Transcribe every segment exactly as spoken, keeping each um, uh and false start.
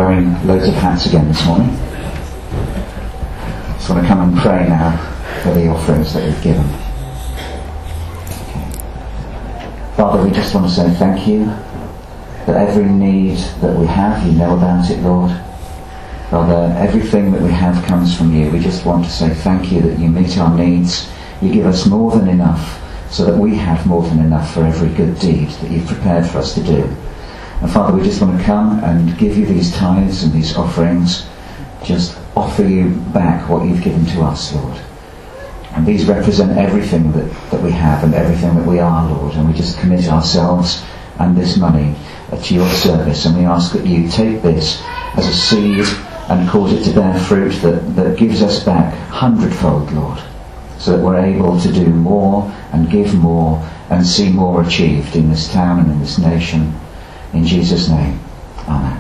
wearing loads of hats again this morning. Just want to come and pray now for the offerings that we've given. Okay. Father, we just want to say thank you that every need that we have, you know about it, Lord. Father, everything that we have comes from you. We just want to say thank you that you meet our needs. You give us more than enough, so that we have more than enough for every good deed that you've prepared for us to do. And Father, we just want to come and give you these tithes and these offerings, just offer you back what you've given to us, Lord. And these represent everything that, that we have and everything that we are, Lord. And we just commit ourselves and this money to your service. And we ask that you take this as a seed and cause it to bear fruit that, that gives us back hundredfold, Lord. So that we're able to do more and give more and see more achieved in this town and in this nation. In Jesus' name, Amen.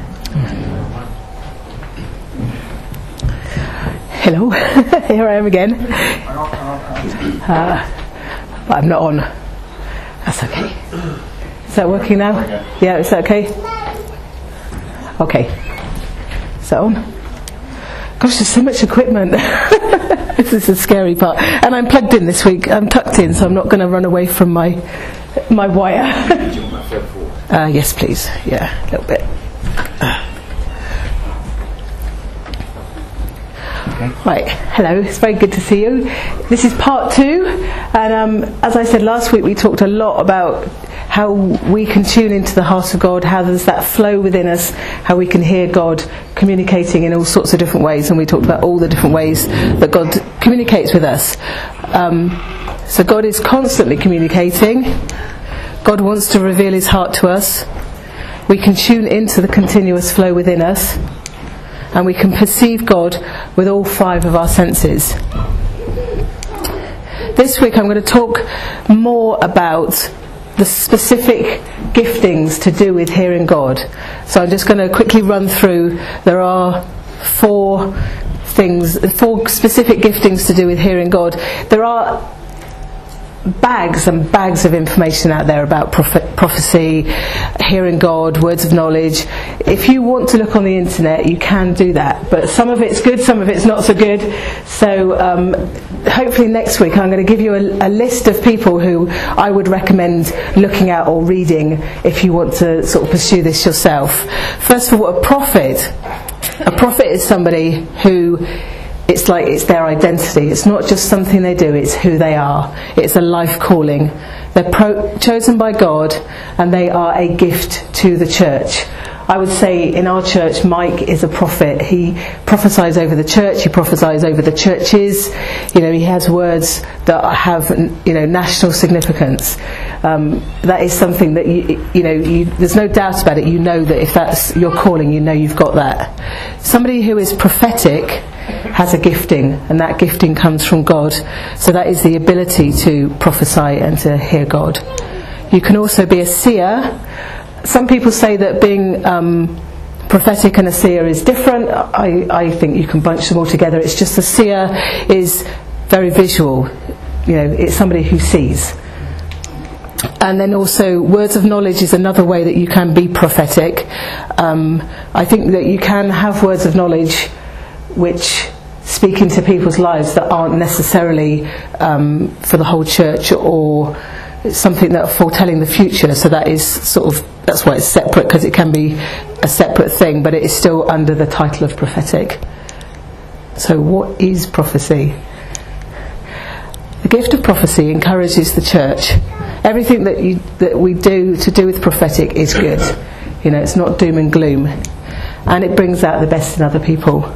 Hello, here I am again. Uh, but I'm not on. That's okay. Is that working now? Yeah, is that okay? Okay. Is that on? Gosh, there's so much equipment. This is the scary part. And I'm plugged in this week. I'm tucked in, so I'm not going to run away from my my wire. uh, yes, please. Yeah, a little bit. Uh. Okay. Right, hello, it's very good to see you. This is part two, and um, as I said last week, we talked a lot about how we can tune into the heart of God, how there's that flow within us, how we can hear God communicating in all sorts of different ways, and we talked about all the different ways that God communicates with us. Um, so God is constantly communicating. God wants to reveal his heart to us. We can tune into the continuous flow within us, and we can perceive God with all five of our senses. This week I'm going to talk more about the specific giftings to do with hearing God. So I'm just going to quickly run through. There are four things, four specific giftings to do with hearing God. There are bags and bags of information out there about prophet, prophecy, hearing God, words of knowledge. If you want to look on the internet, you can do that, but some of it's good, some of it's not so good. So um, hopefully next week I'm going to give you a, a list of people who I would recommend looking at or reading if you want to sort of pursue this yourself. First of all, a prophet. A prophet is somebody who, it's like it's their identity. It's not just something they do, it's who they are. It's a life calling. They're pro- chosen by God, and they are a gift to the church. I would say in our church, Mike is a prophet. He prophesies over the church, he prophesies over the churches. You know, he has words that have, you know, national significance. Um, that is something that, you, you know, you, there's no doubt about it. You know that if that's your calling, you know you've got that. Somebody who is prophetic has a gifting, and that gifting comes from God. So that is the ability to prophesy and to hear God. You can also be a seer. Some people say that being um, prophetic and a seer is different. I, I think you can bunch them all together. It's just a seer is very visual. You know, it's somebody who sees. And then also words of knowledge is another way that you can be prophetic. Um, I think that you can have words of knowledge which speak into people's lives that aren't necessarily um, for the whole church, or something that are foretelling the future. So that is sort of, that's why it's separate, because it can be a separate thing, but it is still under the title of prophetic. So what is prophecy? The gift of prophecy encourages the church. Everything that you, that we do to do with prophetic is good. You know, it's not doom and gloom, and it brings out the best in other people.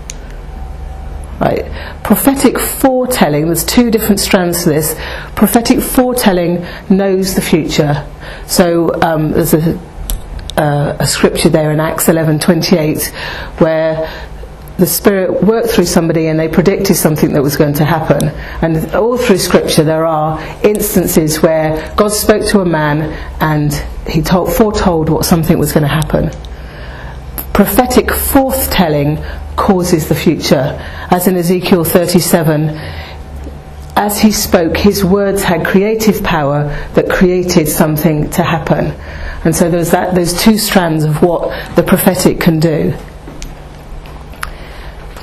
Right. Prophetic foretelling, there's two different strands to this. Prophetic foretelling knows the future. So um, there's a, uh, a scripture there in Acts eleven twenty-eight where the Spirit worked through somebody and they predicted something that was going to happen. And all through Scripture there are instances where God spoke to a man and he told, foretold what something was going to happen. Prophetic foretelling causes the future. As in Ezekiel thirty-seven, as he spoke, his words had creative power that created something to happen. And so there's that, there's two strands of what the prophetic can do.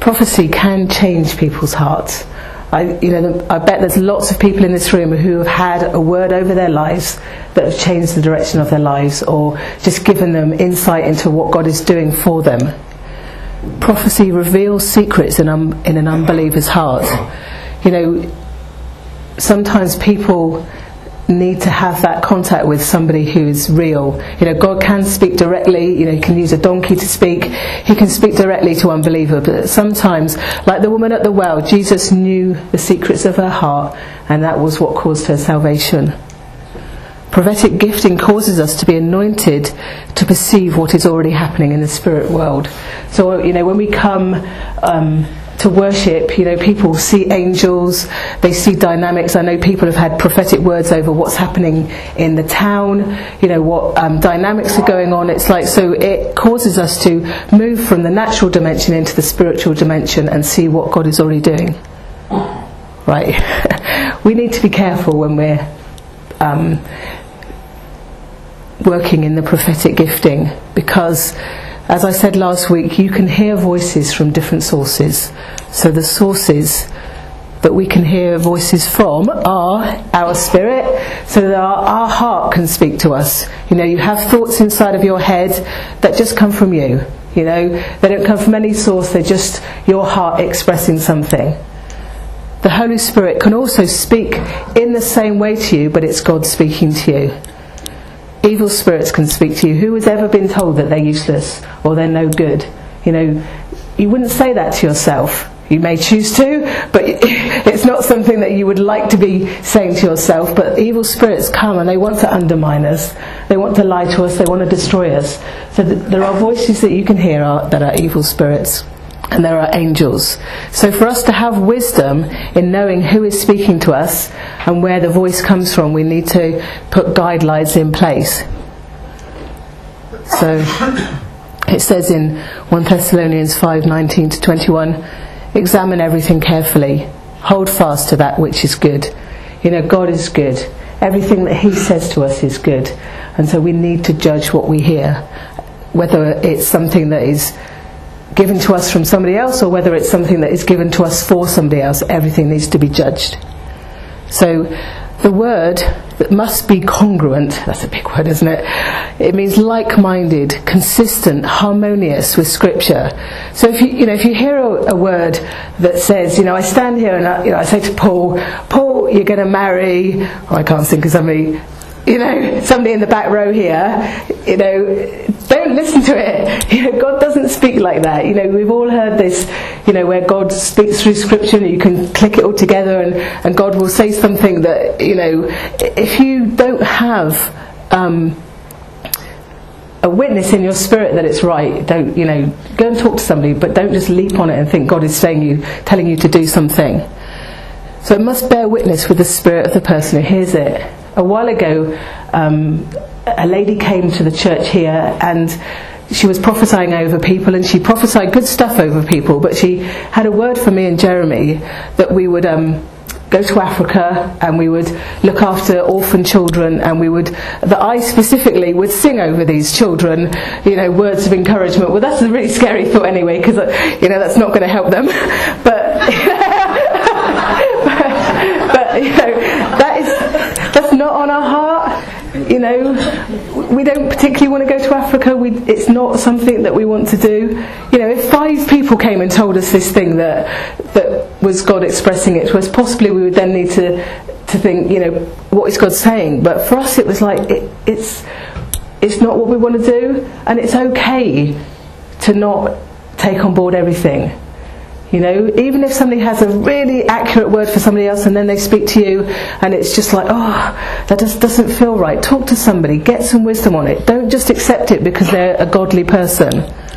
prophecy can change people's hearts. I, you know, I bet there's lots of people in this room who have had a word over their lives that have changed the direction of their lives, or just given them insight into what God is doing for them. Prophecy reveals secrets in, um, in an unbeliever's heart. You know, sometimes people need to have that contact with somebody who is real. You know, God can speak directly. You know, He can use a donkey to speak. He can speak directly to unbeliever. But sometimes, like the woman at the well, Jesus knew the secrets of her heart, and that was what caused her salvation. Prophetic gifting causes us to be anointed to perceive what is already happening in the spirit world. So, you know, when we come um, to worship, you know, people see angels, they see dynamics. I know people have had prophetic words over what's happening in the town, you know, what um, dynamics are going on. It's like, so it causes us to move from the natural dimension into the spiritual dimension and see what God is already doing. Right? We need to be careful when we're um, working in the prophetic gifting, because as I said last week, you can hear voices from different sources. So the sources that we can hear voices from are our spirit, so that our, our heart can speak to us. You know, you have thoughts inside of your head that just come from you. You know, they don't come from any source, they're just your heart expressing something. The Holy Spirit can also speak in the same way to you, but it's God speaking to you. Evil spirits can speak to you. Who has ever been told that they're useless or they're no good? You know, you wouldn't say that to yourself. You may choose to, but it's not something that you would like to be saying to yourself. But evil spirits come and they want to undermine us. They want to lie to us. They want to destroy us. So th- there are voices that you can hear are, that are evil spirits. And there are angels. So for us to have wisdom in knowing who is speaking to us and where the voice comes from, we need to put guidelines in place. So it says in First Thessalonians five nineteen to twenty-one, examine everything carefully, hold fast to that which is good. You know, God is good. Everything that He says to us is good. And so we need to judge what we hear, whether it's something that is given to us from somebody else or whether it's something that is given to us for somebody else. Everything needs to be judged. So the word that must be congruent, that's a big word, isn't it? It means like-minded, consistent, harmonious with Scripture. So if you, you know, if you hear a, a word that says, you know, I stand here and I, you know, I say to Paul, Paul, you're going to marry, oh, I can't think of somebody, you know, somebody in the back row here, you know, don't listen to it. You know, God doesn't speak like that. You know, we've all heard this, you know, where God speaks through Scripture and you can click it all together and, and God will say something that, you know, if you don't have um, a witness in your spirit that it's right, don't, you know, go and talk to somebody, but don't just leap on it and think God is saying you, telling you to do something. So it must bear witness with the spirit of the person who hears it. A while ago, um, a lady came to the church here and she was prophesying over people, and she prophesied good stuff over people, but she had a word for me and Jeremy that we would um, go to Africa and we would look after orphan children, and we would, that I specifically would sing over these children, you know, words of encouragement. Well, that's a really scary thought anyway, because, you know, that's not going to help them. But, but, but, you know, that is... that's not on our heart. You know, we don't particularly want to go to Africa. We, it's not something that we want to do. You know, if five people came and told us this thing that that was God expressing it to us, possibly we would then need to to think, you know, what is God saying? But for us, it was like it, it's it's not what we want to do, and it's okay to not take on board everything. You know, even if somebody has a really accurate word for somebody else and then they speak to you and it's just like, oh, that just doesn't feel right. Talk to somebody, get some wisdom on it. Don't just accept it because they're a godly person.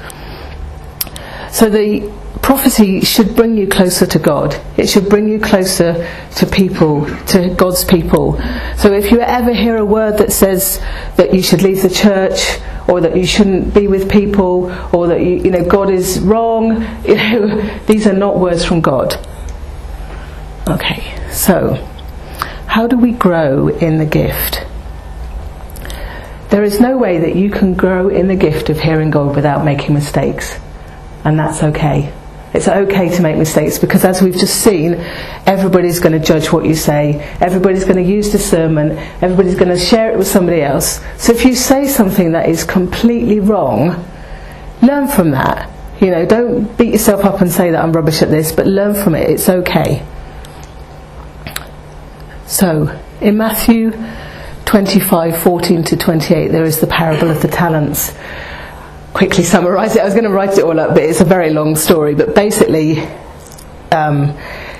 So the prophecy should bring you closer to God. It should bring you closer to people, to God's people. So if you ever hear a word that says that you should leave the church, or that you shouldn't be with people, or that you, you know, God is wrong, you know, these are not words from God. Okay, so how do we grow in the gift? There is no way that you can grow in the gift of hearing God without making mistakes, and that's okay. It's okay to make mistakes, because as we've just seen, everybody's going to judge what you say, everybody's going to use discernment, everybody's going to share it with somebody else. So if you say something that is completely wrong, learn from that. You know, don't beat yourself up and say that I'm rubbish at this, but learn from it. It's okay. So, in Matthew twenty-five, fourteen to twenty-eight, there is the parable of the talents. Quickly summarise it. I was going to write it all up, but it's a very long story. But basically, um,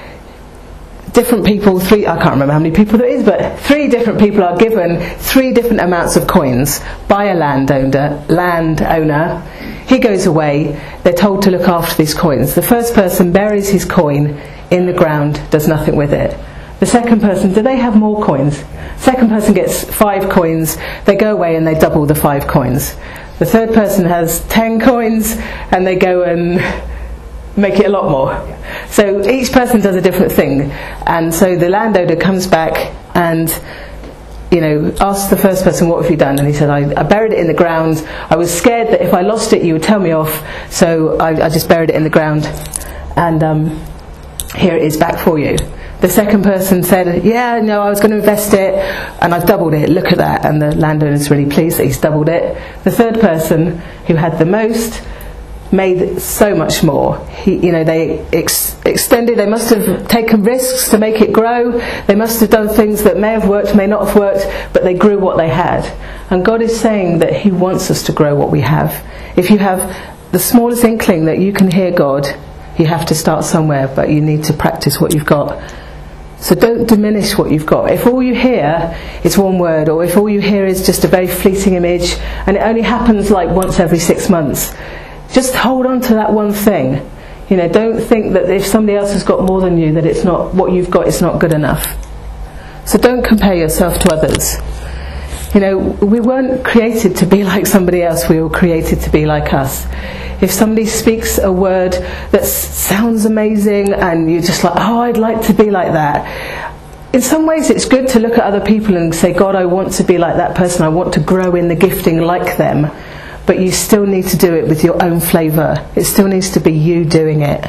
different people, three, I can't remember how many people there is, but three different people are given three different amounts of coins by a landowner. landowner. He goes away, they're told to look after these coins. The first person buries his coin in the ground, does nothing with it. The second person, do they have more coins? Second person gets five coins, they go away and they double the five coins. The third person has ten coins and they go and make it a lot more. So each person does a different thing. And so the landowner comes back and, you know, asks the first person, what have you done? And he said, I, I buried it in the ground. I was scared that if I lost it you would tell me off, so I, I just buried it in the ground. And um, here it is back for you. The second person said, yeah, no, I was going to invest it and I've doubled it, look at that. And the landowner's really pleased that he's doubled it. The third person, who had the most, made so much more. He, you know, they ex- extended, they must have taken risks to make it grow. They must have done things that may have worked, may not have worked, but they grew what they had. And God is saying that He wants us to grow what we have. If you have the smallest inkling that you can hear God, you have to start somewhere, but you need to practice what you've got. So don't diminish what you've got. If all you hear is one word, or if all you hear is just a very fleeting image, and it only happens like once every six months, just hold on to that one thing. You know, don't think that if somebody else has got more than you, that it's not, what you've got is not good enough. So don't compare yourself to others. You know, we weren't created to be like somebody else, we were created to be like us. If somebody speaks a word that sounds amazing and you're just like, oh, I'd like to be like that. In some ways it's good to look at other people and say, God, I want to be like that person, I want to grow in the gifting like them. But you still need to do it with your own flavour. It still needs to be you doing it.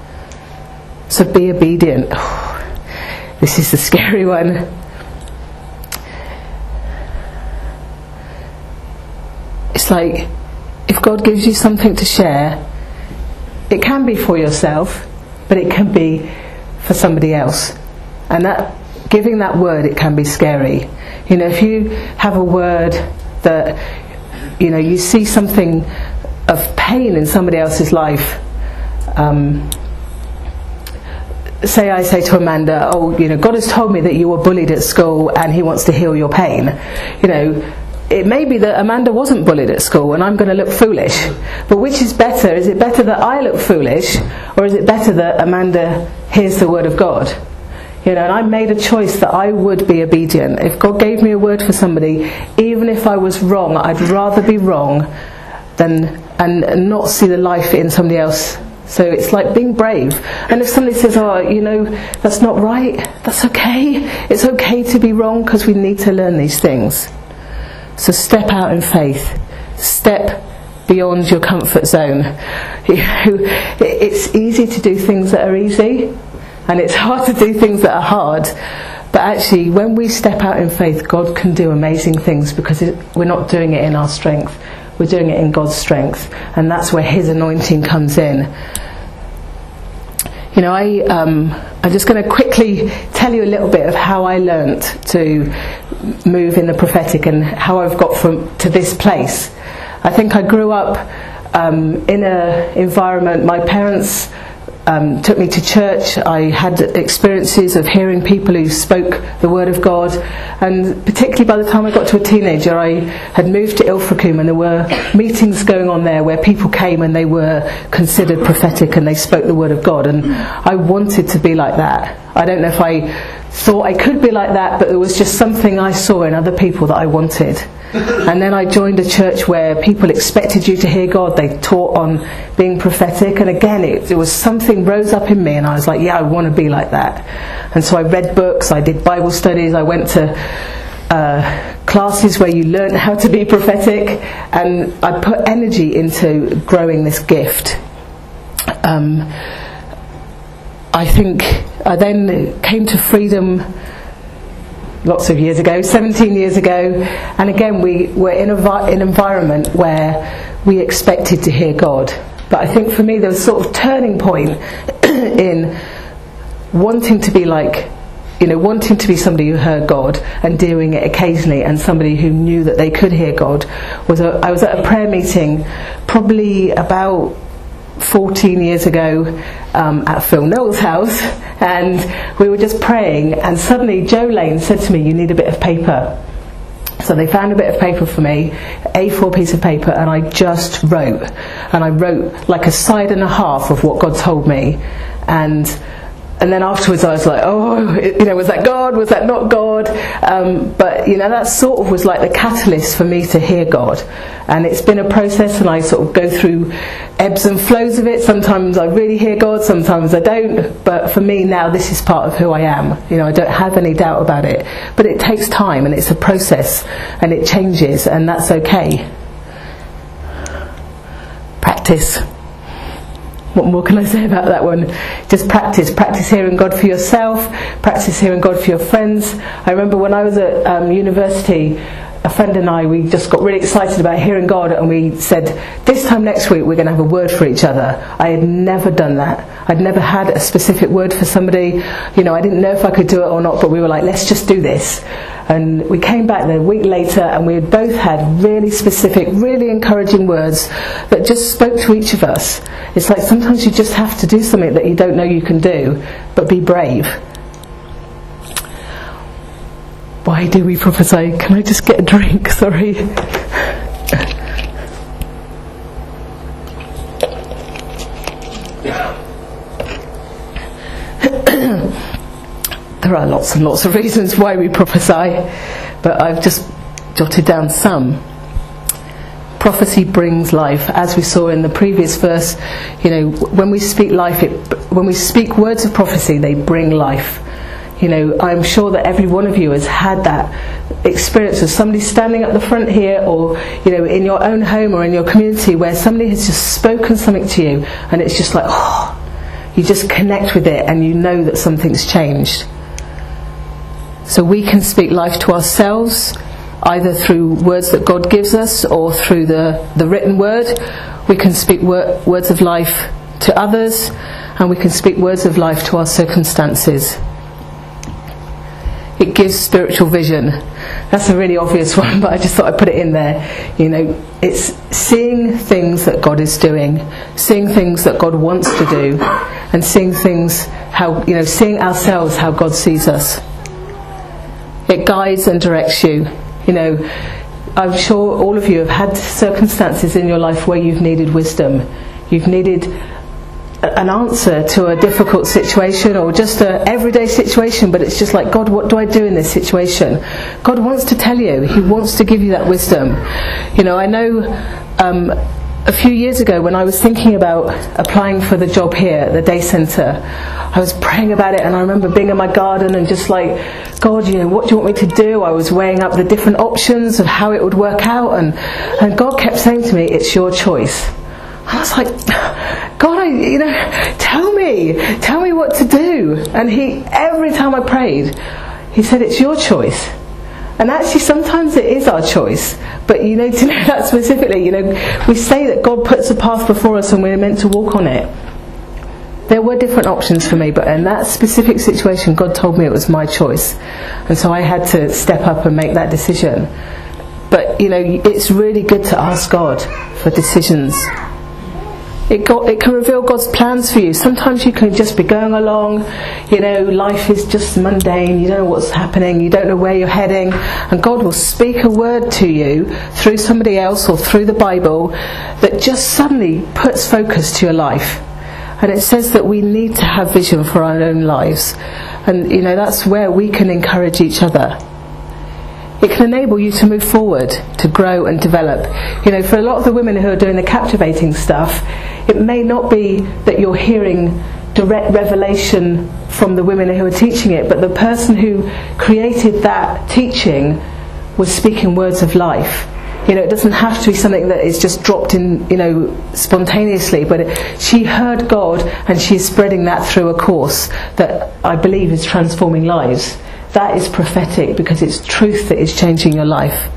So be obedient. This is the scary one. It's like, if God gives you something to share, it can be for yourself, but it can be for somebody else. And that, giving that word, it can be scary. You know, if you have a word that, you know, you see something of pain in somebody else's life. Um, say I say to Amanda, oh, you know, God has told me that you were bullied at school and He wants to heal your pain. You know, it may be that Amanda wasn't bullied at school and I'm going to look foolish. But which is better? Is it better that I look foolish, or is it better that Amanda hears the word of God? You know, and I made a choice that I would be obedient. If God gave me a word for somebody, even if I was wrong, I'd rather be wrong than and not see the life in somebody else. So it's like being brave. And if somebody says, oh, you know, that's not right, that's okay. It's okay to be wrong, because we need to learn these things. So step out in faith. Step beyond your comfort zone. You know, it's easy to do things that are easy, and it's hard to do things that are hard. But actually, when we step out in faith, God can do amazing things, because it, we're not doing it in our strength. We're doing it in God's strength. And that's where His anointing comes in. You know, I, um, I'm just going to quickly tell you a little bit of how I learnt to move in the prophetic and how I've got from to this place. I think I grew up um, in an environment, my parents Um, took me to church. I had experiences of hearing people who spoke the word of God, and particularly by the time I got to a teenager, I had moved to Ilfracombe, and there were meetings going on there where people came and they were considered prophetic and they spoke the word of God, and I wanted to be like that. I don't know if I thought I could be like that, but there was just something I saw in other people that I wanted. And then I joined a church where people expected you to hear God. They taught on being prophetic, and again it, it was something rose up in me, and I was like, yeah, I want to be like that. And so I read books, I did Bible studies, I went to uh, classes where you learn how to be prophetic, and I put energy into growing this gift. um, I think I then came to Freedom lots of years ago, seventeen years ago, and again we were in a vi- an environment where we expected to hear God. But I think for me there was a sort of turning point in wanting to be like, you know, wanting to be somebody who heard God and doing it occasionally, and somebody who knew that they could hear God. Was a, I was at a prayer meeting probably about fourteen years ago um, at Phil Knowles' house, and we were just praying, and suddenly Joe Lane said to me, "You need a bit of paper." So they found a bit of paper for me, A four piece of paper, and I just wrote. And I wrote like a side and a half of what God told me. And and then afterwards I was like, oh, you know, was that God? Was that not God? Um, but, you know, that sort of was like the catalyst for me to hear God. And it's been a process, and I sort of go through ebbs and flows of it. Sometimes I really hear God, sometimes I don't. But for me now, this is part of who I am. You know, I don't have any doubt about it. But it takes time, and it's a process, and it changes, and that's okay. Practice. What more can I say about that one? Just practice. Practice hearing God for yourself. Practice hearing God for your friends. I remember when I was at um, university, a friend and I, we just got really excited about hearing God, and we said, this time next week we're going to have a word for each other. I had never done that. I'd never had a specific word for somebody. You know, I didn't know if I could do it or not, but we were like, let's just do this. And we came back there a week later, and we had both had really specific, really encouraging words that just spoke to each of us. It's like sometimes you just have to do something that you don't know you can do, but be brave. Why do we prophesy? Can I just get a drink? Sorry. There are lots and lots of reasons why we prophesy, but I've just jotted down some. Prophecy brings life, as we saw in the previous verse. You know, when we speak life, it, when we speak words of prophecy, they bring life. You know, I'm sure that every one of you has had that experience of somebody standing at the front here, or, you know, in your own home or in your community, where somebody has just spoken something to you, and it's just like, oh, you just connect with it, and you know that something's changed. So we can speak life to ourselves, either through words that God gives us or through the, the written word. We can speak wor- words of life to others, and we can speak words of life to our circumstances. It gives spiritual vision. That's a really obvious one, but I just thought I'd put it in there. You know, it's seeing things that God is doing, seeing things that God wants to do, and seeing things how, you know, seeing ourselves how God sees us. It guides and directs you. You know, I'm sure all of you have had circumstances in your life where you've needed wisdom. You've needed an answer to a difficult situation, or just an everyday situation, but it's just like, God, what do I do in this situation? God wants to tell you. He wants to give you that wisdom. You know, I know um, a few years ago when I was thinking about applying for the job here at the day centre, I was praying about it, and I remember being in my garden and just like, God, you know, what do you want me to do? I was weighing up the different options of how it would work out, and, and God kept saying to me, it's your choice. I was like, God, I, you know, tell me, tell me what to do. And he, every time I prayed, he said, it's your choice. And actually, sometimes it is our choice. But you know, to know that specifically, you know, we say that God puts a path before us and we're meant to walk on it. There were different options for me, but in that specific situation, God told me it was my choice. And so I had to step up and make that decision. But, you know, it's really good to ask God for decisions. It, got, it can reveal God's plans for you. Sometimes you can just be going along, you know, life is just mundane, you don't know what's happening, you don't know where you're heading, and God will speak a word to you through somebody else or through the Bible that just suddenly puts focus to your life. And it says that we need to have vision for our own lives. And, you know, that's where we can encourage each other. It can enable you to move forward, to grow and develop. You know, for a lot of the women who are doing the captivating stuff, it may not be that you're hearing direct revelation from the women who are teaching it, but the person who created that teaching was speaking words of life. You know, it doesn't have to be something that is just dropped in, you know, spontaneously, but it, she heard God and she is spreading that through a course that I believe is transforming lives. That is prophetic because it's truth that is changing your life.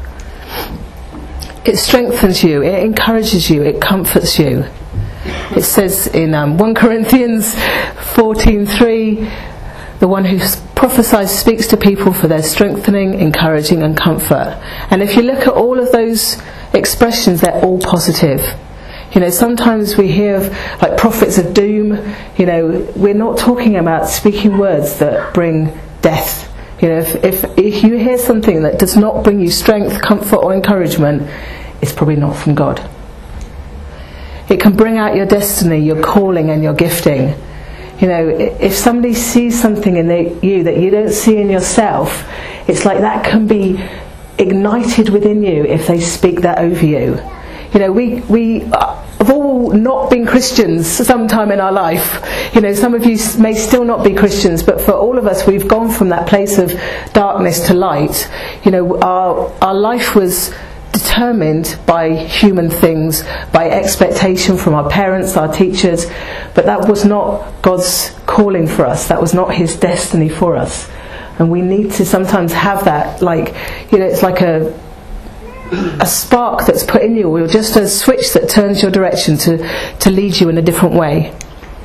It strengthens you, it encourages you, it comforts you. It says in um, First Corinthians fourteen three, the one who prophesies speaks to people for their strengthening, encouraging and comfort. And if you look at all of those expressions, they're all positive. You know, sometimes we hear of like prophets of doom. You know, we're not talking about speaking words that bring death. You know, if, if, if you hear something that does not bring you strength, comfort or encouragement, it's probably not from God. It can bring out your destiny, your calling and your gifting. You know, if somebody sees something in the, you that you don't see in yourself, it's like that can be ignited within you if they speak that over you. You know, we we have all not been Christians sometime in our life. You know, some of you may still not be Christians, but for all of us, we've gone from that place of darkness to light. You know, our our life was determined by human things, by expectation from our parents, our teachers, but that was not God's calling for us. That was not His destiny for us. And we need to sometimes have that, like, you know, it's like a a spark that's put in you, or just a switch that turns your direction to, to lead you in a different way.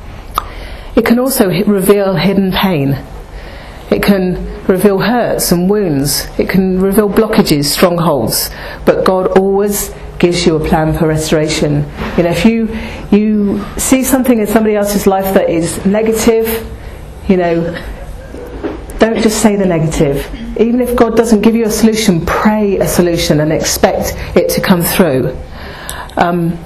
It can also reveal hidden pain. It can reveal hurts and wounds. It can reveal blockages, strongholds. But God always gives you a plan for restoration. You know, if you you see something in somebody else's life that is negative, you know, don't just say the negative. Even if God doesn't give you a solution, pray a solution and expect it to come through. Um,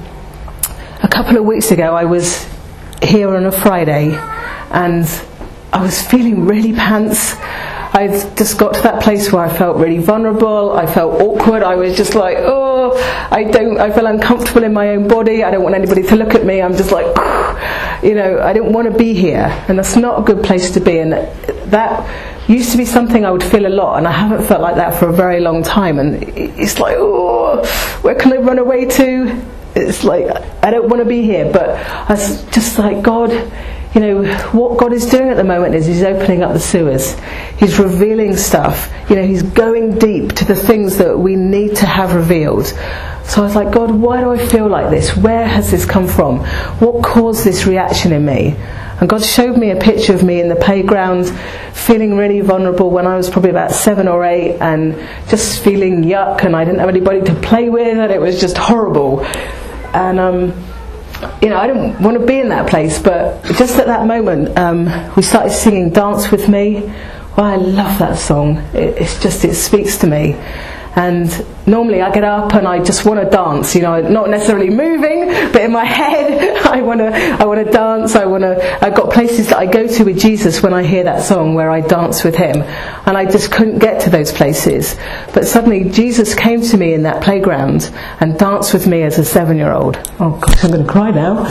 a couple of weeks ago, I was here on a Friday, and I was feeling really pants. I'd just got to that place where I felt really vulnerable. I felt awkward. I was just like, oh, I don't. I feel uncomfortable in my own body. I don't want anybody to look at me. I'm just like, you know, I don't want to be here, and that's not a good place to be. And that used to be something I would feel a lot, and I haven't felt like that for a very long time. And it's like, oh, where can I run away to? It's like, I don't want to be here. But I was just like, God, you know, what God is doing at the moment is He's opening up the sewers. He's revealing stuff. You know, He's going deep to the things that we need to have revealed. So I was like, God, why do I feel like this? Where has this come from? What caused this reaction in me? And God showed me a picture of me in the playground, feeling really vulnerable when I was probably about seven or eight, and just feeling yuck, and I didn't have anybody to play with, and it was just horrible. And um, you know, I didn't want to be in that place, but just at that moment, um, we started singing "Dance with Me." Well, I love that song. It, it's just, it speaks to me. And normally I get up and I just want to dance, you know, not necessarily moving, but in my head I want to I want to dance. I want to. I've got places that I go to with Jesus when I hear that song where I dance with Him, and I just couldn't get to those places. But suddenly Jesus came to me in that playground and danced with me as a seven-year-old. Oh gosh, I'm going to cry now.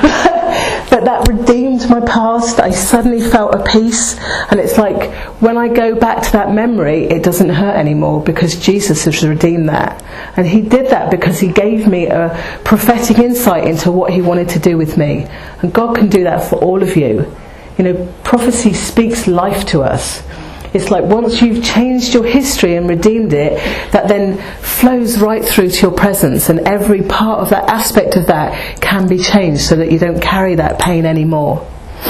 But that redeemed my past. I suddenly felt a peace, and it's like when I go back to that memory, it doesn't hurt anymore because Jesus has redeemed that. And He did that because He gave me a prophetic insight into what He wanted to do with me. And God can do that for all of you. You know, prophecy speaks life to us. It's like once you've changed your history and redeemed it, that then flows right through to your presence, and every part of that aspect of that can be changed so that you don't carry that pain anymore.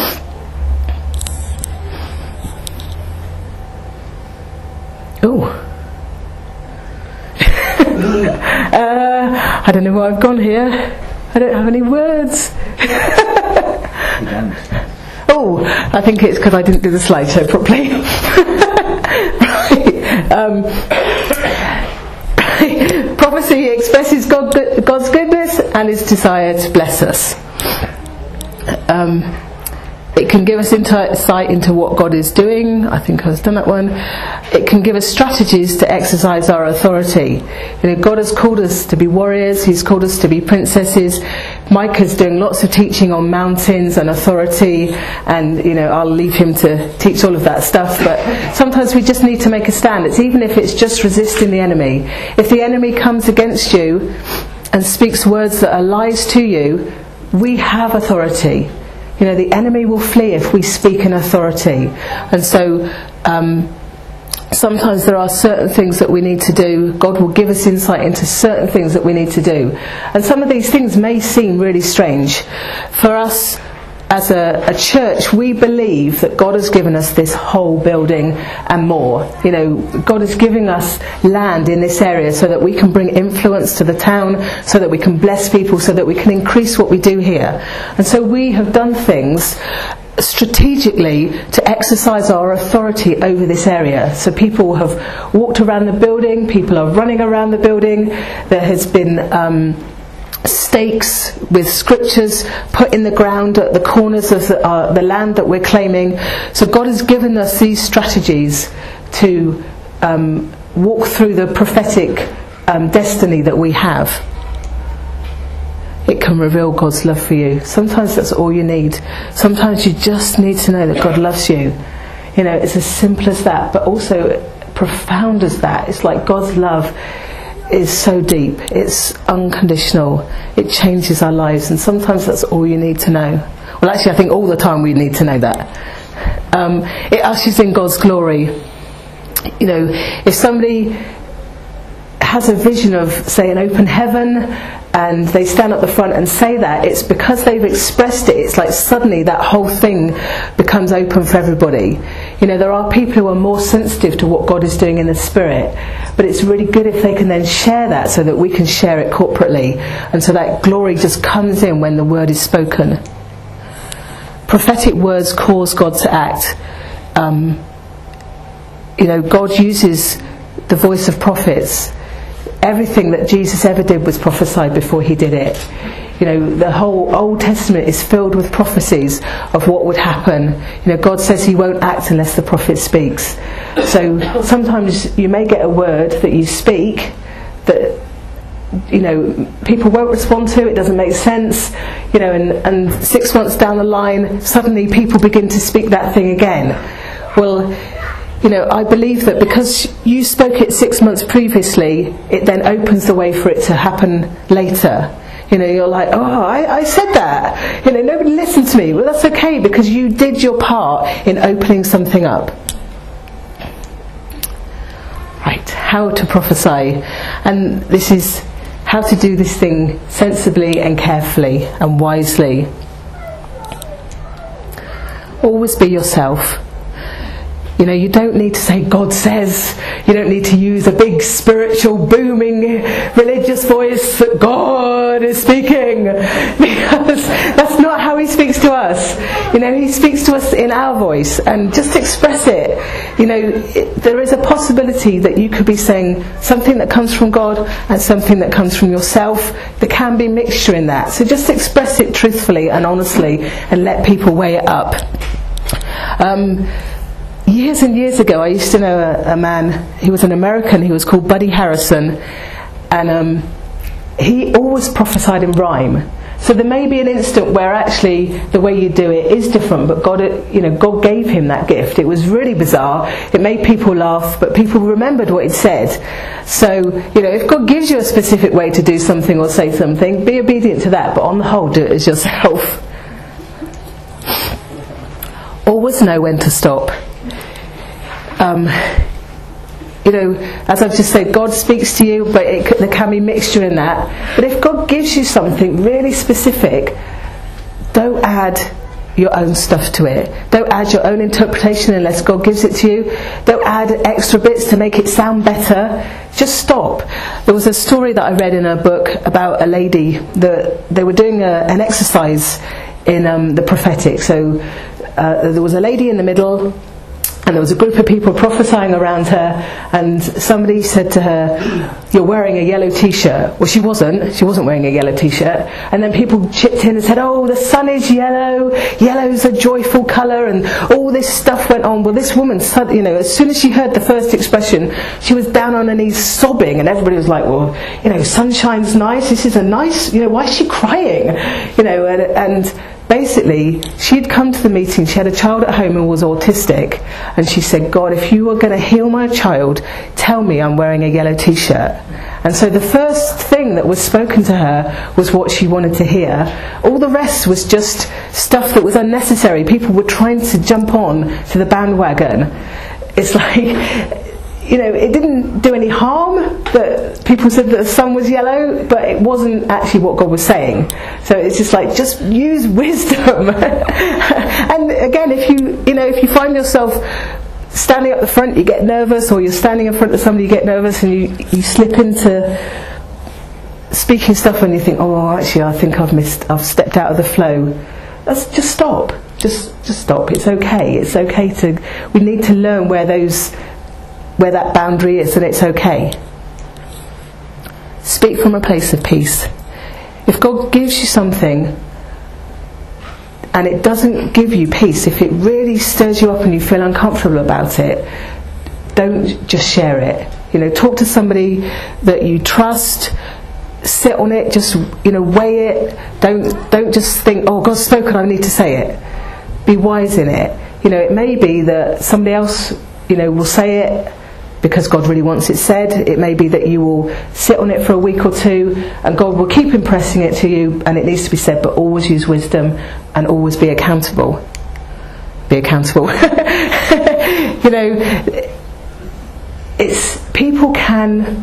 Oh. uh, I don't know where I've gone here. I don't have any words. Oh, I think it's because I didn't do the slideshow properly. Right. Um, prophecy expresses God, God's goodness and His desire to bless us. Um, it can give us insight into what God is doing. I think I've done that one. It can give us strategies to exercise our authority. You know, God has called us to be warriors. He's called us to be princesses, Micah's doing lots of teaching on mountains and authority, and you know, I'll leave him to teach all of that stuff, but sometimes we just need to make a stand. It's even if it's just resisting the enemy. If the enemy comes against you and speaks words that are lies to you, we have authority. You know, the enemy will flee if we speak in authority. And so um, sometimes there are certain things that we need to do. God will give us insight into certain things that we need to do. And some of these things may seem really strange. For us as a, a church, we believe that God has given us this whole building and more. You know, God is giving us land in this area so that we can bring influence to the town, so that we can bless people, so that we can increase what we do here. And so we have done things strategically to exercise our authority over this area. So people have walked around the building, people are running around the building, there has been um, stakes with scriptures put in the ground at the corners of the, uh, the land that we're claiming. So God has given us these strategies to um, walk through the prophetic um, destiny that we have. It can reveal God's love for you. Sometimes that's all you need. Sometimes you just need to know that God loves you. You know, it's as simple as that, but also profound as that. It's like God's love is so deep. It's unconditional. It changes our lives, and sometimes that's all you need to know. Well, actually, I think all the time we need to know that. Um, it ushers in God's glory. You know, if somebody has a vision of, say, an open heaven, and they stand at the front and say that, it's because they've expressed it. It's like suddenly that whole thing becomes open for everybody. You know, there are people who are more sensitive to what God is doing in the Spirit, but it's really good if they can then share that so that we can share it corporately, and so that glory just comes in when the word is spoken. Prophetic words cause God to act. Um, you know, God uses the voice of prophets. Everything that Jesus ever did was prophesied before he did it. You know, the whole Old Testament is filled with prophecies of what would happen. You know, God says he won't act unless the prophet speaks. So sometimes you may get a word that you speak that, you know, people won't respond to. It doesn't make sense. You know, and, and six months down the line, suddenly people begin to speak that thing again. Well, you know, I believe that because you spoke it six months previously, it then opens the way for it to happen later. You know, you're like, oh, I, I said that. You know, nobody listened to me. Well, that's okay, because you did your part in opening something up. Right, how to prophesy. And this is how to do this thing sensibly and carefully and wisely. Always be yourself. You know, you don't need to say God says. You don't need to use a big spiritual booming religious voice that God is speaking, because that's not how he speaks to us. You know, he speaks to us in our voice, and just express it. You know, it, there is a possibility that you could be saying something that comes from God and something that comes from yourself. There can be mixture in that. So just express it truthfully and honestly and let people weigh it up. Um, Years and years ago, I used to know a, a man. He was an American. He was called Buddy Harrison, and um, he always prophesied in rhyme. So there may be an instant where actually the way you do it is different, but God, you know, God gave him that gift. It was really bizarre. It made people laugh, but people remembered what he'd said. So, you know, if God gives you a specific way to do something or say something, be obedient to that. But on the whole, do it as yourself. Always know when to stop. Um, you know, as I've just said, God speaks to you, but it, there can be mixture in that. But if God gives you something really specific, don't add your own stuff to it. Don't add your own interpretation unless God gives it to you. Don't add extra bits to make it sound better. Just stop. There was a story that I read in a book about a lady that they were doing a, an exercise in um, the prophetic. So uh, there was a lady in the middle, And there was a group of people prophesying around her, and somebody said to her, "You're wearing a yellow t-shirt." Well, she wasn't. She wasn't wearing a yellow t-shirt. And then people chipped in and said, "Oh, the sun is yellow. Yellow's a joyful colour," and all this stuff went on. Well, this woman, you know, as soon as she heard the first expression, she was down on her knees sobbing, and everybody was like, "Well, you know, sunshine's nice. This is a nice, you know, why is she crying?" You know, and, and basically, she'd come to the meeting, she had a child at home and was autistic, and she said, "God, if you were going to heal my child, tell me I'm wearing a yellow t-shirt." And so the first thing that was spoken to her was what she wanted to hear. All the rest was just stuff that was unnecessary. People were trying to jump on to the bandwagon. It's like, you know, it didn't do any harm that people said that the sun was yellow, but it wasn't actually what God was saying. So it's just like, just use wisdom. And again, if you, you know, if you find yourself standing up the front, you get nervous, or you're standing in front of somebody, you get nervous, and you, you slip into speaking stuff when you think, "Oh, actually, I think I've missed, I've stepped out of the flow." That's, just stop. Just, just stop. It's okay. It's okay to. We need to learn where those. where that boundary is, and it's okay. Speak from a place of peace. If God gives you something and it doesn't give you peace, if it really stirs you up and you feel uncomfortable about it, don't just share it. You know, talk to somebody that you trust. Sit on it. Just, you know, weigh it. Don't don't just think, "Oh, God's spoken, I need to say it." Be wise in it. You know, it may be that somebody else, you know, will say it because God really wants it said. It may be that you will sit on it for a week or two, and God will keep impressing it to you, and it needs to be said, but always use wisdom and always be accountable. Be accountable. You know, it's people can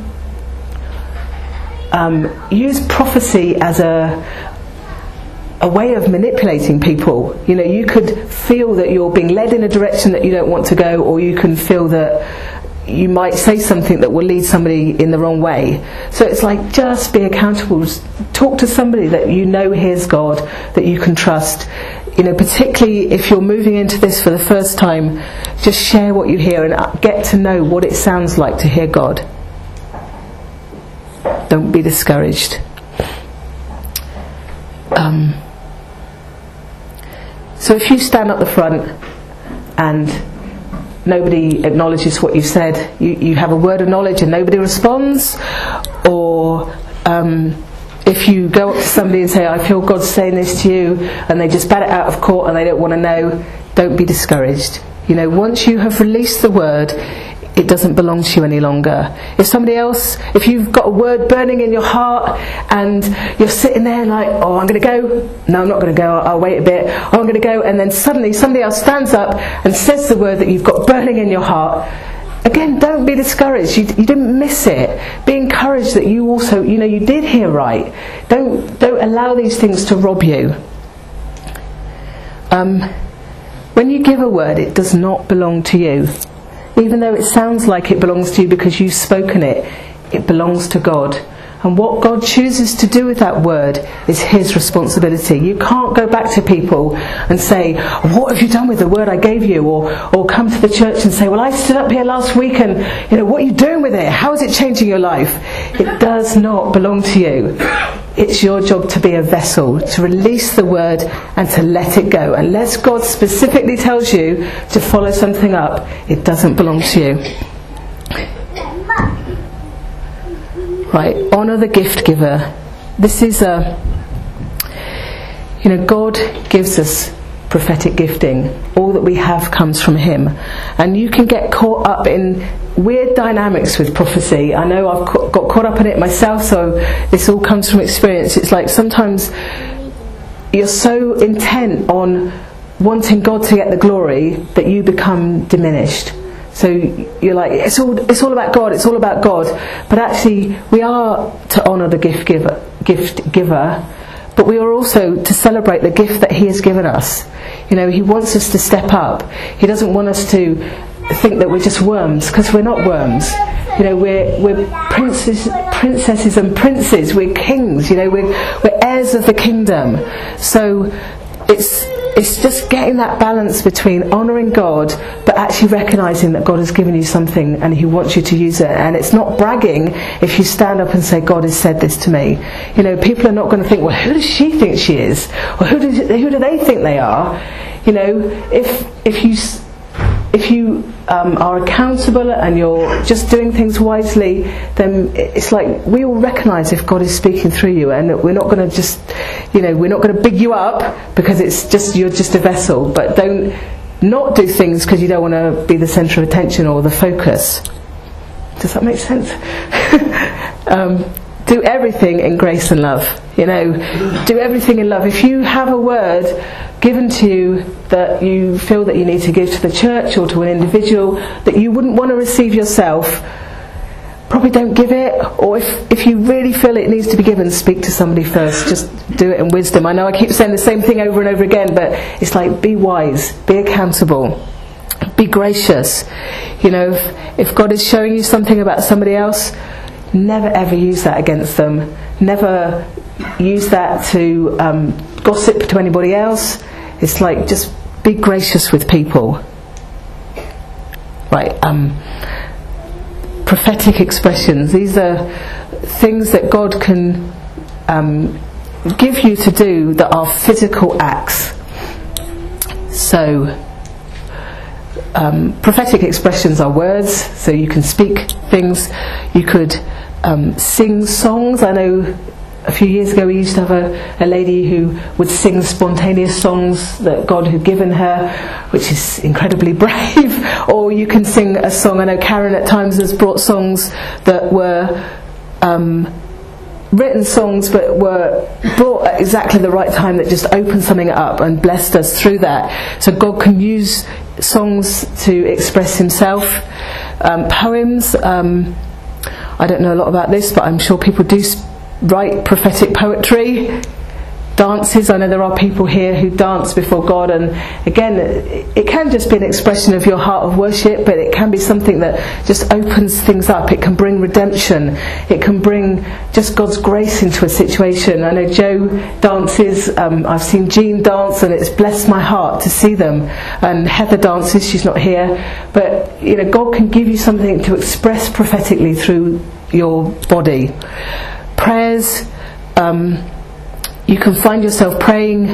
um, use prophecy as a a way of manipulating people. You know, you could feel that you're being led in a direction that you don't want to go, or you can feel that you might say something that will lead somebody in the wrong way. So it's like, just be accountable. Just talk to somebody that you know hears God, that you can trust. You know, particularly if you're moving into this for the first time, just share what you hear and get to know what it sounds like to hear God. Don't be discouraged. Um, so if you stand up the front and nobody acknowledges what you've said, you, you have a word of knowledge and nobody responds, or um, if you go up to somebody and say, "I feel God's saying this to you," and they just bat it out of court and they don't want to know, don't be discouraged. You know, once you have released the word, it doesn't belong to you any longer. If somebody else, if you've got a word burning in your heart and you're sitting there like, "Oh, I'm going to go. No, I'm not going to go. I'll, I'll wait a bit. Oh, I'm going to go." And then suddenly somebody else stands up and says the word that you've got burning in your heart. Again, don't be discouraged. You, you didn't miss it. Be encouraged that you also, you know, you did hear right. Don't don't allow these things to rob you. Um, when you give a word, it does not belong to you. Even though it sounds like it belongs to you because you've spoken it, it belongs to God. And what God chooses to do with that word is His responsibility. You can't go back to people and say, "What have you done with the word I gave you?" Or or come to the church and say, "Well, I stood up here last week and, you know, what are you doing with it? How is it changing your life?" It does not belong to you. It's your job to be a vessel, to release the word and to let it go. Unless God specifically tells you to follow something up, it doesn't belong to you. Right, honour the gift giver. This is a, you know, God gives us prophetic gifting. All that we have comes from Him. And you can get caught up in weird dynamics with prophecy. I know I've got caught up in it myself, so this all comes from experience. It's like sometimes you're so intent on wanting God to get the glory that you become diminished. So you're like, it's all it's all about God, it's all about God. But actually, we are to honour the gift giver, gift giver, but we are also to celebrate the gift that He has given us. You know, He wants us to step up. He doesn't want us to think that we're just worms, because we're not worms. You know, we're we're princes, princesses and princes. We're kings. You know, we're we're heirs of the kingdom. So it's it's just getting that balance between honouring God but actually recognising that God has given you something and He wants you to use it. And it's not bragging if you stand up and say, God has said this to me. You know, people are not going to think, well, who does she think she is? Or who do, who do they think they are? You know, if if you if you um, are accountable and you're just doing things wisely, then it's like we all recognise if God is speaking through you, and we're not going to just, you know, we're not going to big you up because it's just you're just a vessel. But don't not do things because you don't want to be the centre of attention or the focus. Does that make sense? um, do everything in grace and love. You know, do everything in love. If you have a word given to you that you feel that you need to give to the church or to an individual that you wouldn't want to receive yourself, probably don't give it. Or if, if you really feel it needs to be given, speak to somebody first. Just do it in wisdom. I know I keep saying the same thing over and over again, but it's like, be wise, be accountable, be gracious. You know, if, if God is showing you something about somebody else, never ever use that against them. Never use that to um, gossip to anybody else. It's like, just be gracious with people. Right, um, prophetic expressions. These are things that God can um, give you to do that are physical acts. So, um, prophetic expressions are words, so you can speak things. You could um, sing songs. I know a few years ago we used to have a, a lady who would sing spontaneous songs that God had given her, which is incredibly brave. Or you can sing a song. I know Karen at times has brought songs that were um, written songs but were brought at exactly the right time, that just opened something up and blessed us through that. So God can use songs to express Himself. Um, poems, um, I don't know a lot about this, but I'm sure people do sp- write prophetic poetry. Dances, I know there are people here who dance before God, and again, it can just be an expression of your heart of worship, but it can be something that just opens things up. It can bring redemption. It can bring just God's grace into a situation. I know Joe dances. Um, I've seen Jean dance, and it's blessed my heart to see them. And Heather dances. She's not here, but you know, God can give you something to express prophetically through your body. Prayers. Um, You can find yourself praying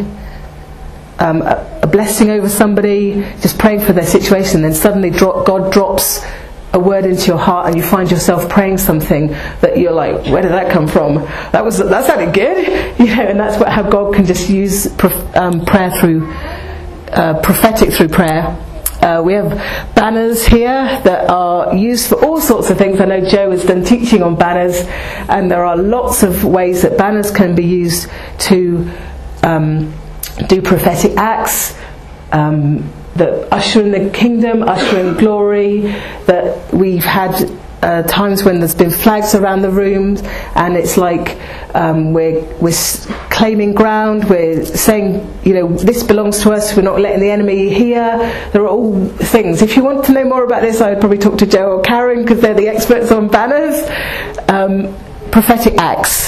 um, a, a blessing over somebody, just praying for their situation, then suddenly drop, God drops a word into your heart, and you find yourself praying something that you're like, where did that come from? That was that sounded good, you know. And that's what, how God can just use prof, um, prayer through uh, prophetic through prayer. Uh, we have banners here that are used for all sorts of things. I know Joe has done teaching on banners, and there are lots of ways that banners can be used to um, do prophetic acts um, that usher in the kingdom, usher in glory. That we've had uh, times when there's been flags around the rooms, and it's like um, we're we're claiming ground. We're saying, you know, this belongs to us. We're not letting the enemy hear. There are all things. If you want to know more about this, I'd probably talk to Joe or Karen, because they're the experts on banners. Um, prophetic acts.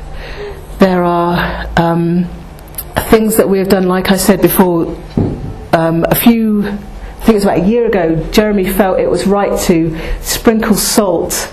There are um, things that we have done, like I said before. Um, a few, I think it was about a year ago, Jeremy felt it was right to sprinkle salt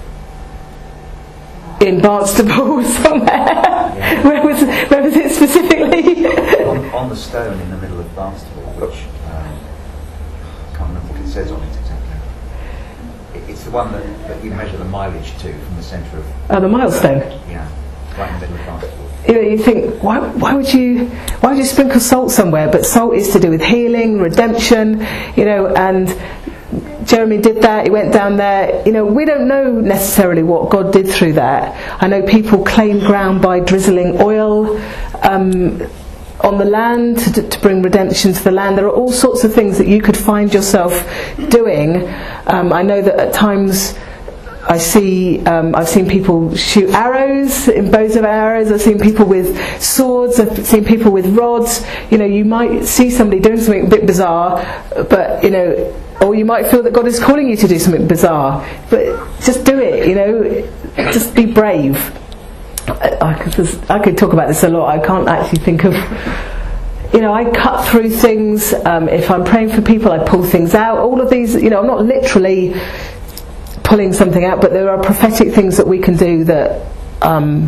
in Barnstaple somewhere. Yeah. Where was where was it specifically? on, on the stone in the middle of Barnstaple, which um, I can't remember what it says on it exactly. It, it's the one that, that you measure the mileage to from the centre of. Oh, the milestone. Yeah, right in the middle of Barnstaple. You know, you think, why, why would you, why would you sprinkle salt somewhere? But salt is to do with healing, redemption, you know. And Jeremy did that. He went down there. You know, we don't know necessarily what God did through that. I know people claim ground by drizzling oil um, on the land to, to bring redemption to the land. There are all sorts of things that you could find yourself doing. Um, I know that at times I see, um, I've seen people shoot arrows in bows of arrows. I've seen people with swords. I've seen people with rods. You know, you might see somebody doing something a bit bizarre, but you know, or you might feel that God is calling you to do something bizarre. But just do it. You know, just be brave. I, I, could, I could talk about this a lot. I can't actually think of you know, I cut through things. Um, if I'm praying for people, I pull things out. All of these, you know, I'm not literally pulling something out, but there are prophetic things that we can do that um,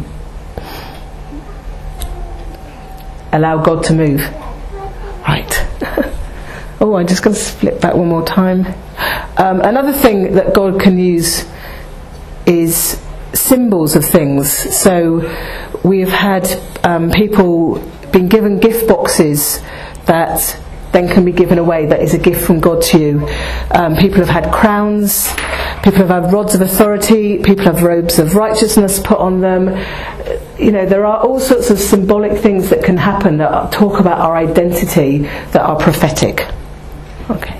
allow God to move. Right. Oh, I'm just going to flip back one more time. Um, another thing that God can use is symbols of things. So we have had um, people been given gift boxes that then can be given away, that is a gift from God to you. Um, people have had crowns, people have had rods of authority, people have robes of righteousness put on them. You know, there are all sorts of symbolic things that can happen that talk about our identity, that are prophetic. Okay.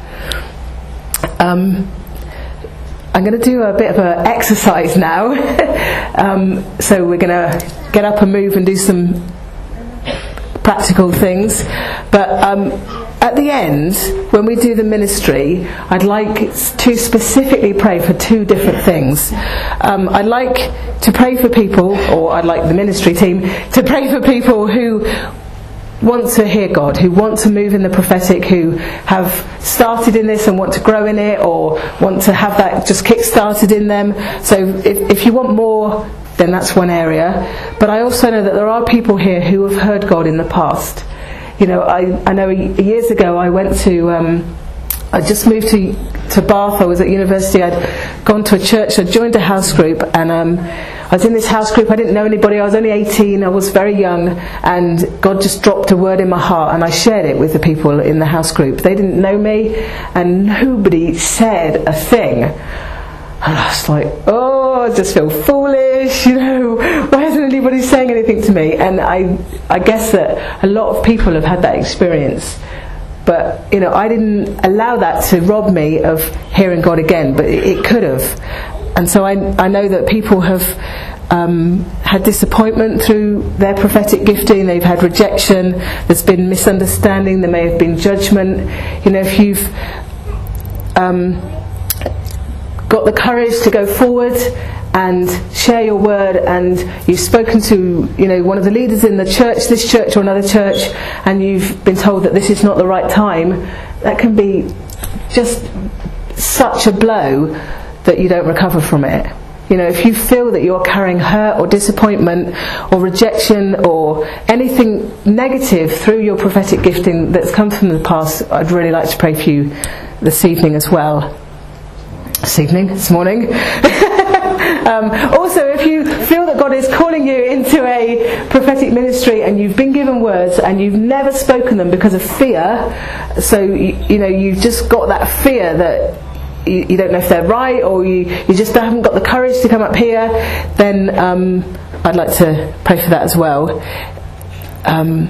Um, I'm going to do a bit of an exercise now. um, so we're going to get up and move and do some practical things. But um, at the end, when we do the ministry, I'd like to specifically pray for two different things. Um, I'd like to pray for people, or I'd like the ministry team to pray for people who want to hear God, who want to move in the prophetic, who have started in this and want to grow in it, or want to have that just kick-started in them. So if, if you want more, then that's one area. But I also know that there are people here who have heard God in the past. You know, I, I know years ago I went to, um, I just moved to, to Bath. I was at university. I'd gone to a church. I joined a house group, and um, I was in this house group. I didn't know anybody. I was only eighteen. I was very young, and God just dropped a word in my heart, and I shared it with the people in the house group. They didn't know me, and nobody said a thing. And I was like, oh, I just feel foolish, you know, why isn't anybody saying anything to me? And I I guess that a lot of people have had that experience. But, you know, I didn't allow that to rob me of hearing God again, but it, it could have. And so I, I know that people have um, had disappointment through their prophetic gifting, they've had rejection, there's been misunderstanding, there may have been judgment. You know, if you've um, got the courage to go forward and share your word, and you've spoken to, you know, one of the leaders in the church, this church or another church, and you've been told that this is not the right time, that can be just such a blow that you don't recover from it. You know, if you feel that you're carrying hurt or disappointment or rejection or anything negative through your prophetic gifting that's come from the past, I'd really like to pray for you this evening as well. This evening, this morning. um, also, if you feel that God is calling you into a prophetic ministry and you've been given words and you've never spoken them because of fear, so you, you know, you've just got that fear that you, you don't know if they're right, or you, you just haven't got the courage to come up here, then um, I'd like to pray for that as well. Um,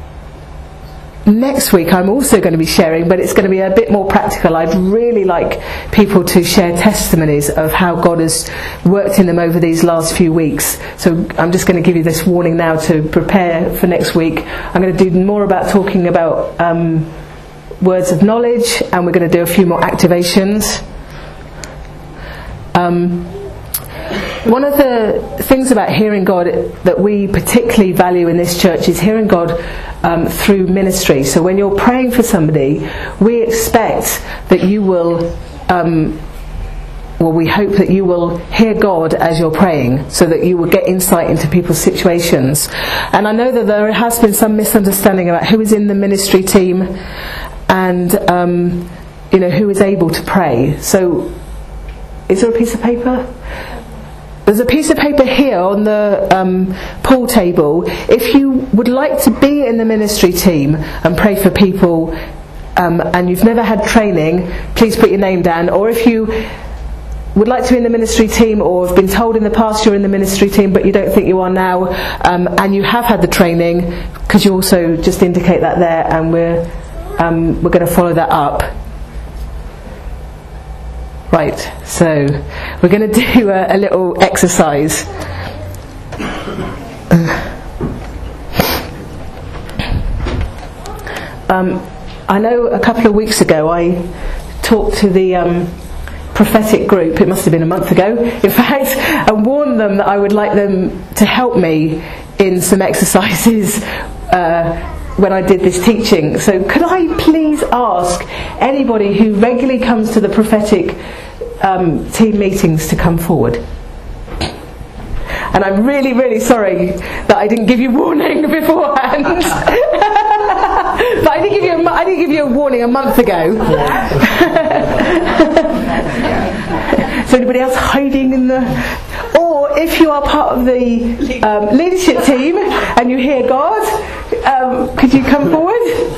Next week I'm also going to be sharing, but it's going to be a bit more practical. I'd really like people to share testimonies of how God has worked in them over these last few weeks. So I'm just going to give you this warning now to prepare for next week. I'm going to do more about talking about um, words of knowledge, and we're going to do a few more activations. Um, One of the things about hearing God that we particularly value in this church is hearing God um, through ministry. So when you're praying for somebody, we expect that you will, um, well, we hope that you will hear God as you're praying, so that you will get insight into people's situations. And I know that there has been some misunderstanding about who is in the ministry team and, um, you know, who is able to pray. So, is there a piece of paper? There's a piece of paper here on the um, pool table. If you would like to be in the ministry team and pray for people, um, and you've never had training, please put your name down. Or if you would like to be in the ministry team, or have been told in the past you're in the ministry team but you don't think you are now, um, and you have had the training, could you also just indicate that there, and we're um, we're going to follow that up. Right, so we're going to do a, a little exercise. Um, I know a couple of weeks ago I talked to the um, prophetic group, it must have been a month ago, in fact, and warned them that I would like them to help me in some exercises uh, when I did this teaching. So could I please ask anybody who regularly comes to the prophetic um, team meetings to come forward? And I'm really, really sorry that I didn't give you warning beforehand. But I did give you a, I did give you a warning a month ago. So anybody else hiding in the... Or if you are part of the um, leadership team and you hear God, um, could you come forward?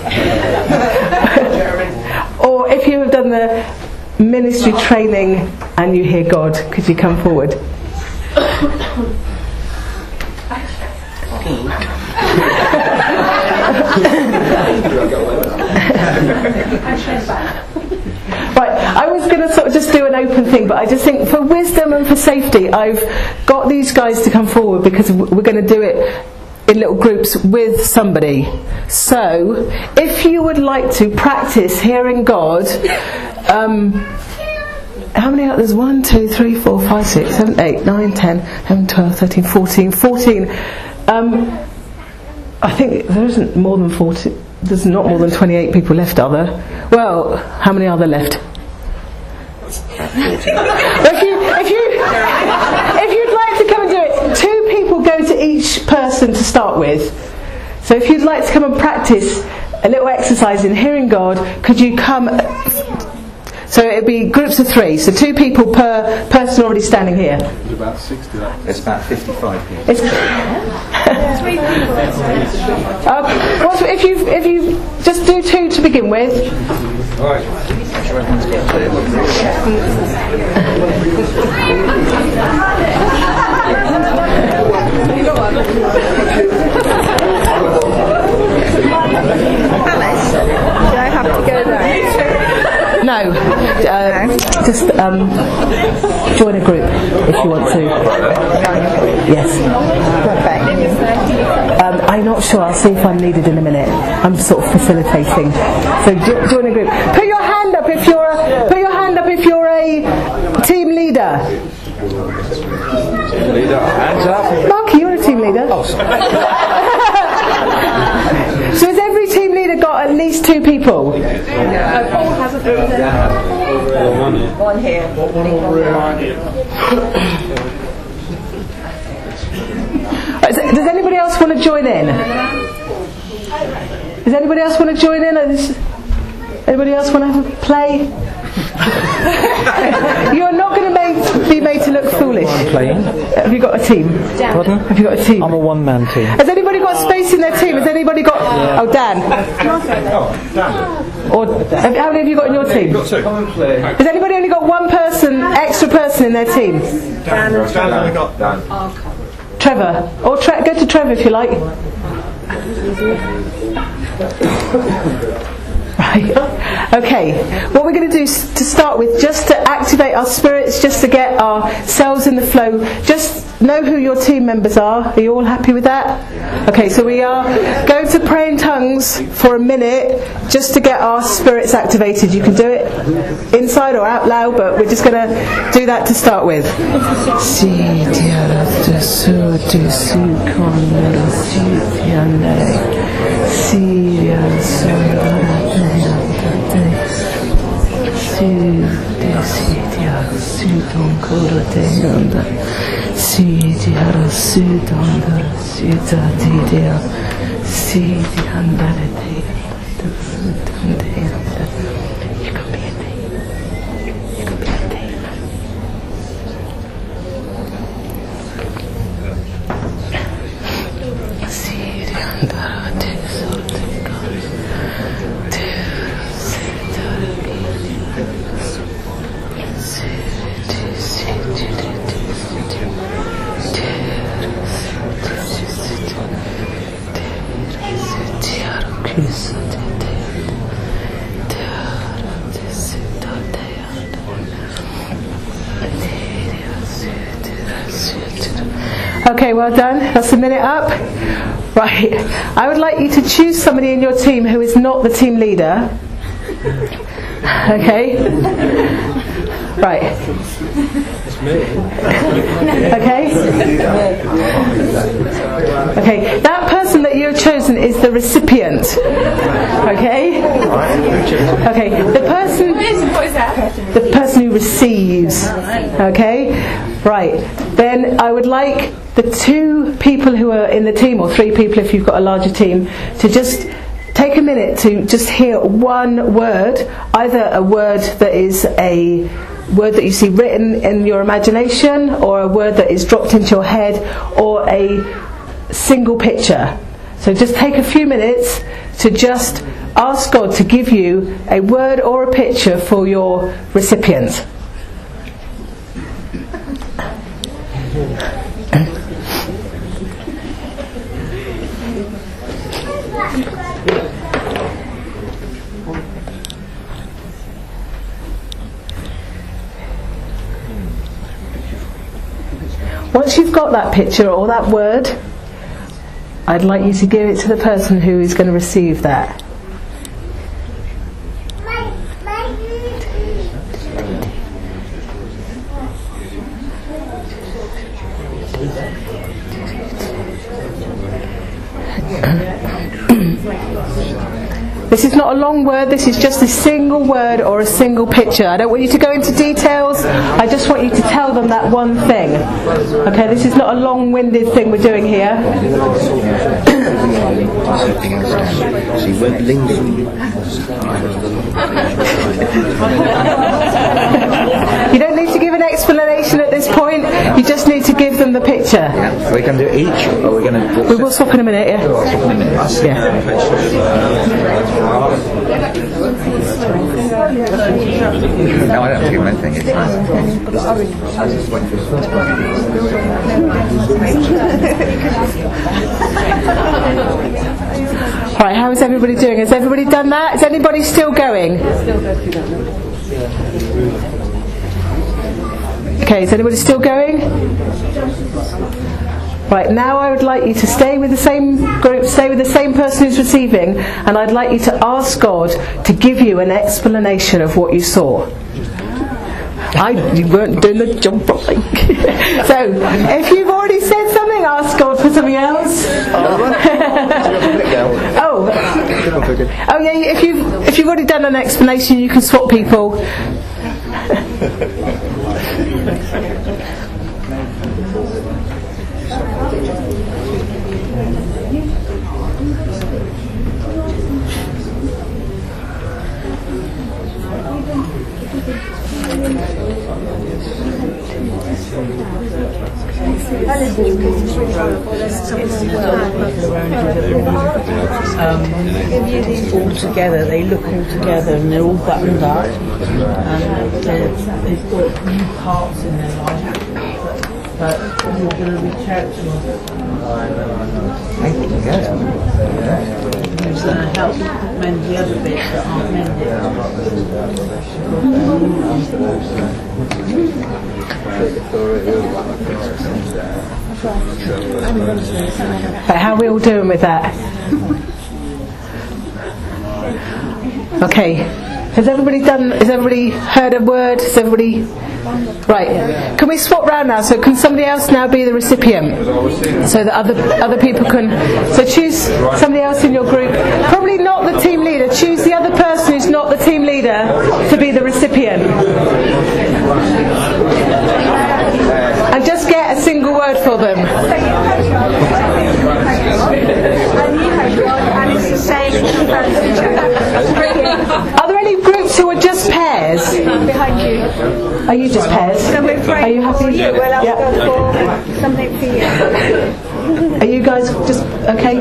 Or if you have done the ministry training and you hear God, could you come forward? Right, I was going to sort of just do an open thing, but I just think for wisdom and for safety, I've got these guys to come forward because we're going to do it in little groups with somebody. So, if you would like to practice hearing God, um, how many are there's one, two, three, four, five, six, seven, eight, nine, ten, eleven, twelve, thirteen, fourteen, fourteen. Um, I think there isn't more than forty. There's not more than twenty-eight people left, are there? Well, how many are there left? if you, if you, if you'd like to come and do it, two people go to each person to start with. So if you'd like to come and practice a little exercise in hearing God, could you come? So it'd be groups of three, so two people per person already standing here. It's about sixty. It's about fifty-five people. It's uh, well, if you if you just do two to begin with. All right. Alice, do I have to go there? No, uh, just um, join a group if you want to. Yes. Um, I'm not sure. I'll see if I'm needed in a minute. I'm sort of facilitating. So jo- join a group. Put your hand up if you're a, put your hand up if you're a team leader. Team leader, hands up. Marky, you're a team leader. Oh, sorry. So has every team leader got at least two people? Paul has a one here. One here. Does anybody else want to join in? Does anybody else want to join in? Anybody else want to have a play? You're not going to make, be made to look foolish. I'm playing. Have you got a team? Pardon? Have you got a team? I'm a one-man team. Has anybody got space in their team? Has anybody got... Yeah. Oh, Dan. Oh, Dan. Or have, how many have you got in your team? Got two. Has anybody only got one person, extra person in their team? Dan. Dan only got Dan. Trevor. Or tre- go to Trevor if you like. Right. Okay. What we're going to do s- to start with, just to activate our spirits, just to get ourselves in the flow, just know who your team members are. Are you all happy with that? Okay, so we are going to pray in tongues for a minute, just to get our spirits activated. You can do it inside or out loud, but we're just going to do that to start with. Okay, well done. That's a minute up. Right. I would like you to choose somebody in your team who is not the team leader. Okay? Right. Okay? Okay. That person that you've chosen is the recipient. Okay? Okay, the person, the person who receives. Okay? Right. Then I would like the two people who are in the team, or three people if you've got a larger team, to just take a minute to just hear one word, either a word that is a word that you see written in your imagination, or a word that is dropped into your head, or a single picture. So just take a few minutes to just ask God to give you a word or a picture for your recipient. Once you've got that picture or that word, I'd like you to give it to the person who is going to receive that. This is not a long word, this is just a single word or a single picture. I don't want you to go into details, I just want you to tell them that one thing. Okay, this is not a long-winded thing we're doing here. She won't linger. You don't need to give an explanation at this point, you just need to give them the picture. Yeah. Are we going to do each, or are we going to... We will swap in a minute, yeah? Yeah. No, I don't think my thing is Alright, how is everybody doing? Has everybody done that? Is anybody still going? Okay, is anybody still going? Right, now I would like you to stay with the same group, stay with the same person who's receiving, and I'd like you to ask God to give you an explanation of what you saw. I, you weren't doing the job properly. So, if you've already said something, ask God for something else. oh, oh yeah. If you've if you've already done an explanation, you can swap people. Um, all together, they look all together and they're all buttoned up, and they've got new parts in their life, but you're going to be churching. Who's going to help mend the other bits that aren't mended? But how are we all doing with that? Okay. Has everybody done? Has everybody heard a word? Has everybody? Right. Can we swap round now? So can somebody else now be the recipient, so that other other people can? So choose somebody else in your group. Probably not the team leader. Choose the other person who's not the team leader to be the recipient. And just get a single word for them. Are there any groups who are just pairs? Behind you. Are you just pairs? Are you happy? Well, I'll Yeah. go for something for you. Are you guys just okay?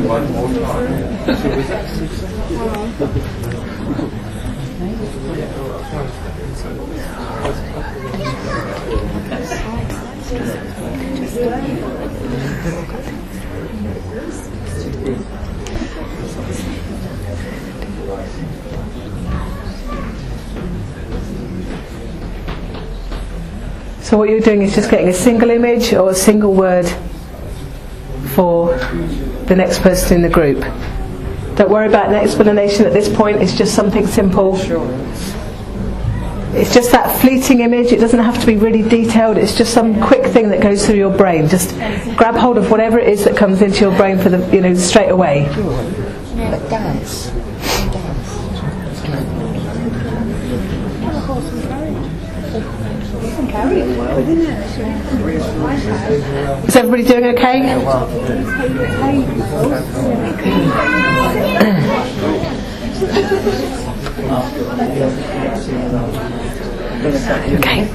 So what you're doing is just getting a single image or a single word for the next person in the group. Don't worry about an explanation at this point, it's just something simple. it's just that fleeting image. It doesn't have to be really detailed. It's just some quick thing that goes through your brain. Just grab hold of whatever it is that comes into your brain for the, you know, straight away. But dance. Is everybody doing okay? Okay.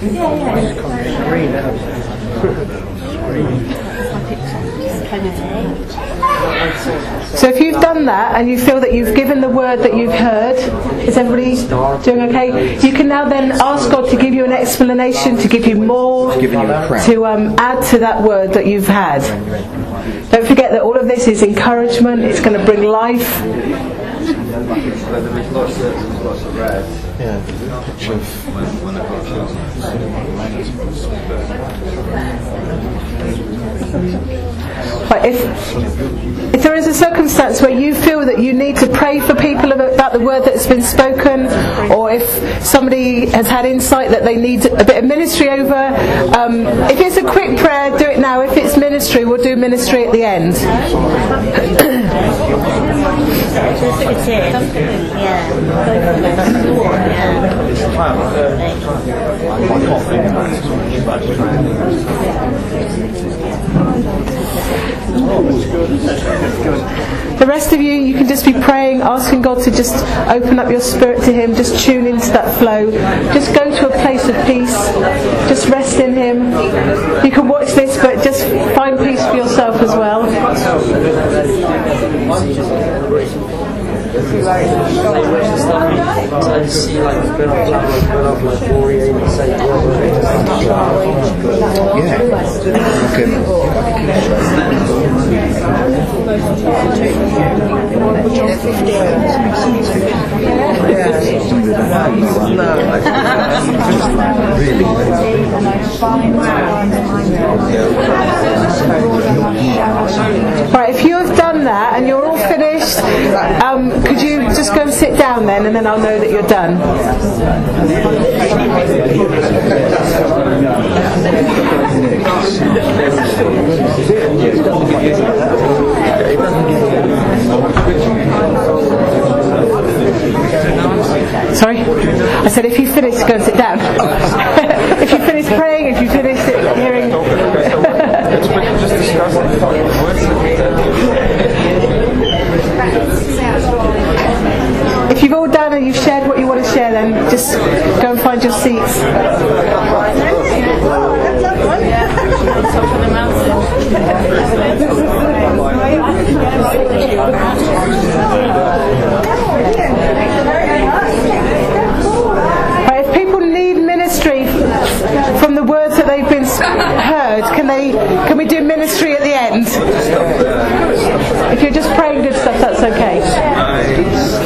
So if you've done that and you feel that you've given the word that you've heard, is everybody doing okay? You can now then ask God to give you an explanation, to give you more, to um, add to that word that you've had. Don't forget that all of this is encouragement. It's going to bring life. But if if there is a circumstance where you feel that you need to pray for people about the word that's been spoken, or if somebody has had insight that they need a bit of ministry over, um, if it's a quick prayer, do it now. If it's ministry, we'll do ministry at the end. The rest of you, you can just be praying, asking God to just open up your spirit to Him, just tune into that flow, just go to a place of peace, just rest in Him. You can watch this, but just find peace for yourself as well. Right, if you have done that and you're all finished, um, could you just go and sit down then, and then I'll know that you're done. Sorry? I said if you finish, go and sit down. If you finish praying, if you finish hearing... If you've all done and you've shared what you want to share, then just go and find your seats. Right, if people need ministry from the words that they've been heard, can they? Can we do ministry at the end? If you're just praying good stuff, that's okay.